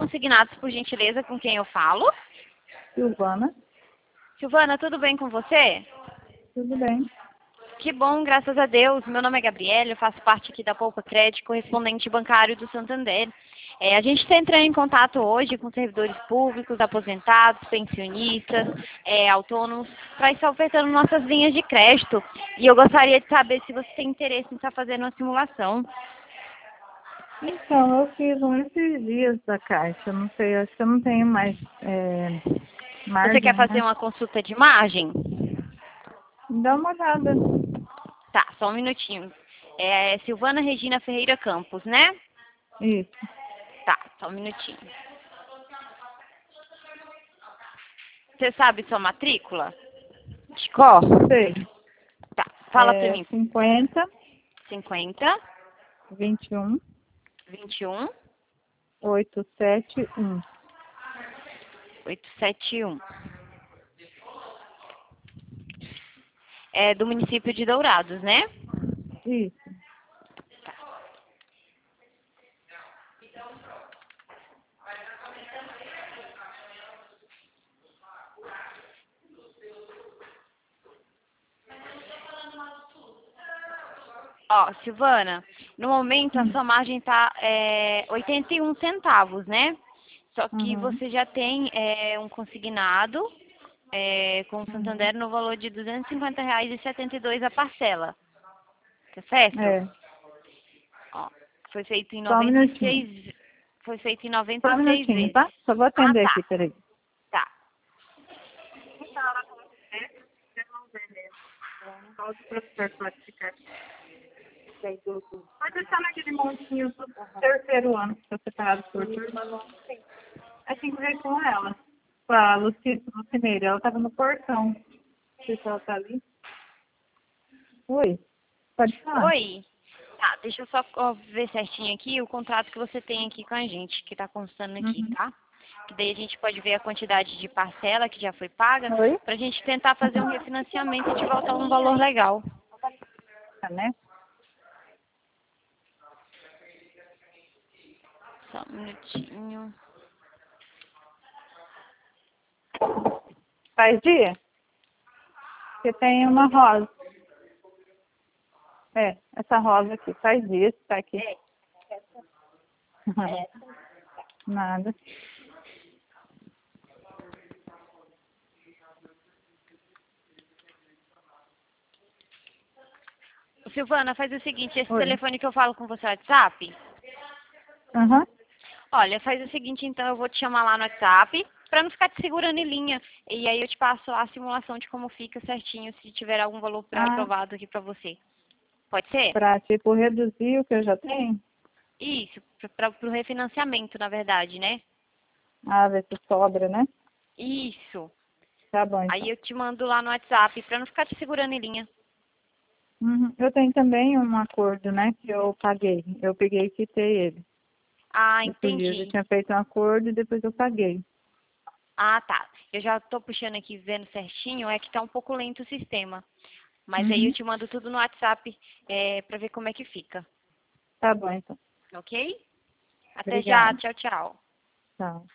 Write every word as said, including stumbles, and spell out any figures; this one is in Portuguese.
consignados, por gentileza, com quem eu falo? Silvana, Silvana, tudo bem com você? tudo bem? Que bom, graças a Deus. Meu nome é Gabriela, eu faço parte aqui da Poupa Crédito, correspondente bancário do Santander. É, a gente está entrando em contato hoje com servidores públicos, aposentados, pensionistas, é, autônomos, para estar ofertando nossas linhas de crédito. E eu gostaria de saber se você tem interesse em estar fazendo uma simulação. Então, eu fiz um esses dias da Caixa, não sei, acho que eu não tenho mais é, Você quer margem, fazer né? uma consulta de margem? Dá uma olhada. Tá, só um minutinho. É Silvana Regina Ferreira Campos, né? Isso, Tá, só um minutinho. Você sabe sua matrícula? De cor? sei. Tá, fala pra É mim. cinquenta, cinquenta, vinte e um, vinte e um, oitocentos e setenta e um. oitocentos e setenta e um. É do município de Dourados, né? Isso. Ó, Silvana, no momento a Hum. sua margem tá é, oitenta e um centavos, né? Só que Uhum. você já tem é, um consignado é, com o Uhum. Santander no valor de duzentos e cinquenta reais e setenta e dois a parcela. Tá certo? É, Ó, foi feito em só um noventa e minutinho. seis, foi feito em noventa Só um e seis minutinho, vezes. tá? Só vou Ah, atender tá, aqui, peraí. tá. Pode o professor classificar. Pode estar naquele montinho do terceiro ano, que está separado por turma. É cinco vezes com ela. Com a Luci, Lucineira. Ela estava no portão. Não sei se ela está ali. Oi, pode falar. Oi. Tá, deixa eu só ó, ver certinho aqui o contrato que você tem aqui com a gente, que tá constando aqui, Uhum. tá? Que daí a gente pode ver a quantidade de parcela que já foi paga, Oi? pra gente tentar fazer um refinanciamento e te voltar um valor legal. Tá, né? Só um minutinho. Faz dia? Você tem uma rosa. É, essa rosa aqui. Faz dia, tá aqui. Nada. Silvana, faz o seguinte, esse Oi. telefone que eu falo com você é WhatsApp? Aham. Olha, faz o seguinte, então eu vou te chamar lá no WhatsApp pra não ficar te segurando em linha. E aí eu te passo a simulação de como fica certinho, se tiver algum valor Ah, pré-aprovado aqui pra você. Pode ser? pra, tipo, reduzir o que eu já tenho? Isso, para o refinanciamento, na verdade, né? Ah, ver se sobra, né? Isso. Tá bom, Aí então. eu te mando lá no WhatsApp pra não ficar te segurando em linha. Uhum. Eu tenho também um acordo, né, que eu paguei. Eu peguei e quitei ele. Ah, Esses dias eu entendi. tinha feito um acordo e depois eu paguei. Ah, tá. Eu já tô puxando aqui, vendo certinho, é que tá um pouco lento o sistema. Mas aí eu Uhum. te mando tudo no WhatsApp é, pra ver como é que fica. Tá bom, então. Ok? Até já. Obrigada. Tchau, tchau. Tchau.